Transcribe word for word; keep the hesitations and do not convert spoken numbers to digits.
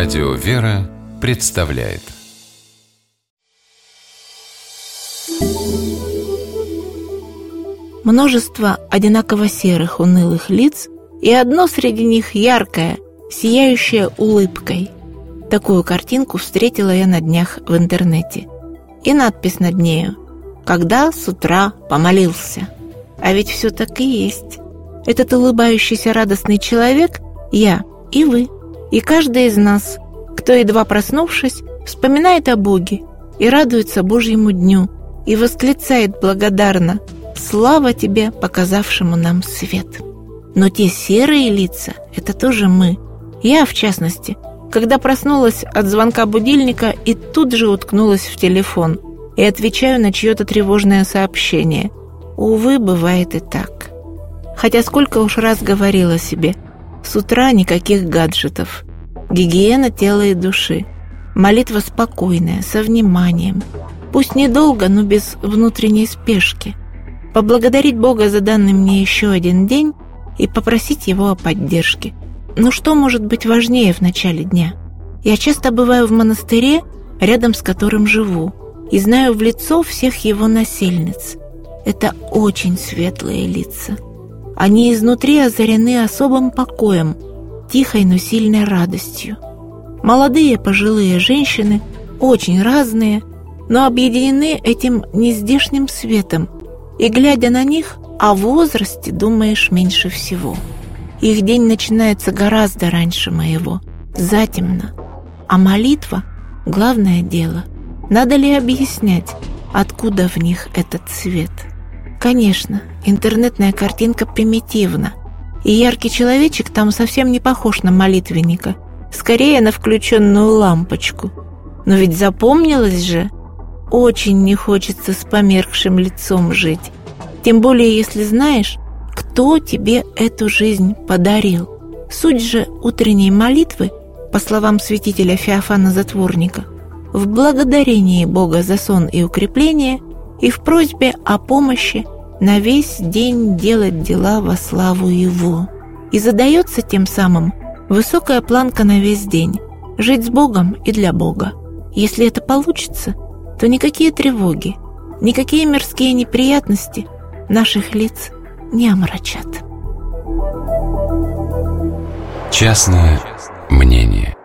Радио «Вера» представляет множество одинаково серых унылых лиц, и одно среди них яркое, сияющее улыбкой. Такую картинку встретила я на днях в интернете. И надпись над нею: «Когда с утра помолился». А ведь все так и есть. Этот улыбающийся радостный человек – я и вы, и каждый из нас, кто, едва проснувшись, вспоминает о Боге и радуется Божьему дню, и восклицает благодарно: «Слава Тебе, показавшему нам свет». Но те серые лица – это тоже мы. Я, в частности, когда проснулась от звонка будильника и тут же уткнулась в телефон и отвечаю на чье-то тревожное сообщение. Увы, бывает и так. Хотя сколько уж раз говорила себе: с утра никаких гаджетов, гигиена тела и души, молитва спокойная, со вниманием, пусть недолго, но без внутренней спешки, поблагодарить Бога за данный мне еще один день и попросить Его о поддержке. Но что может быть важнее в начале дня? Я часто бываю в монастыре, рядом с которым живу, и знаю в лицо всех его насельниц. Это очень светлые лица. Они изнутри озарены особым покоем, тихой, но сильной радостью. Молодые, пожилые женщины, очень разные, но объединены этим нездешним светом, и, глядя на них, о возрасте думаешь меньше всего. Их день начинается гораздо раньше моего, затемно. А молитва — главное дело. Надо ли объяснять, откуда в них этот цвет? Конечно, интернетная картинка примитивна, и яркий человечек там совсем не похож на молитвенника, скорее на включенную лампочку. Но ведь запомнилось же, очень не хочется с померкшим лицом жить, тем более если знаешь, кто тебе эту жизнь подарил. Суть же утренней молитвы, по словам святителя Феофана Затворника, в благодарении Бога за сон и укрепление и в просьбе о помощи на весь день делать дела во славу Его. И задается тем самым высокая планка на весь день – жить с Богом и для Бога. Если это получится, то никакие тревоги, никакие мирские неприятности наших лиц не омрачат. Частное мнение.